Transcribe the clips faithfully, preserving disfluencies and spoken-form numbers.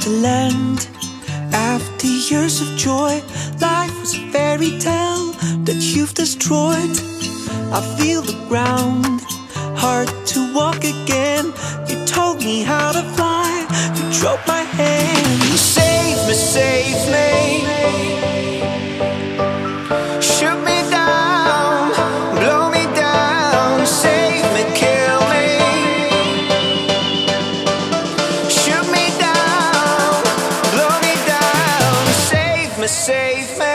to land. After years of joy, life was a fairy tale that you've destroyed. I feel the ground, hard to walk again. You told me how to fly, you drove my hand. Save me, save me, shoot me down, blow me down. Save me, kill me, shoot me down, blow me down. Save me, save me.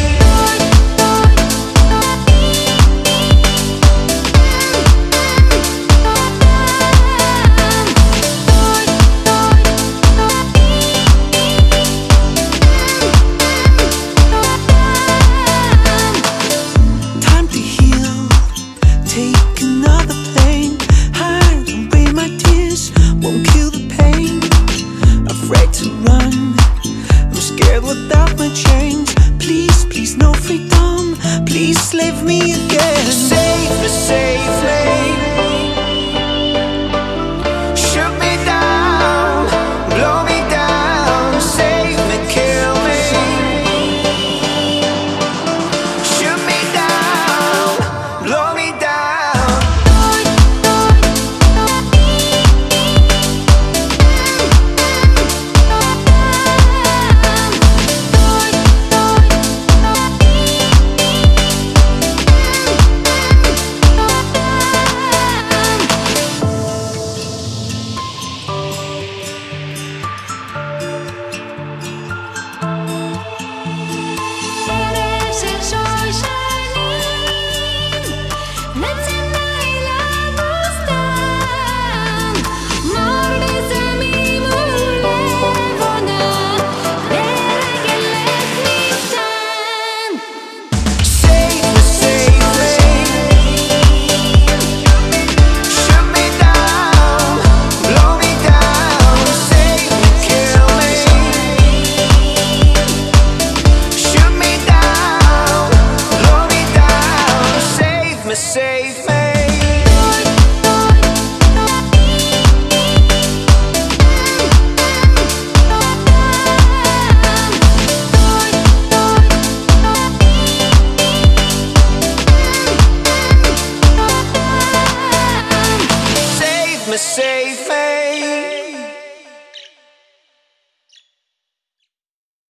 Take another plane, hide away my tears, won't kill the pain. Afraid to run, I'm scared without my chains. Please, please, no freedom, please leave me again.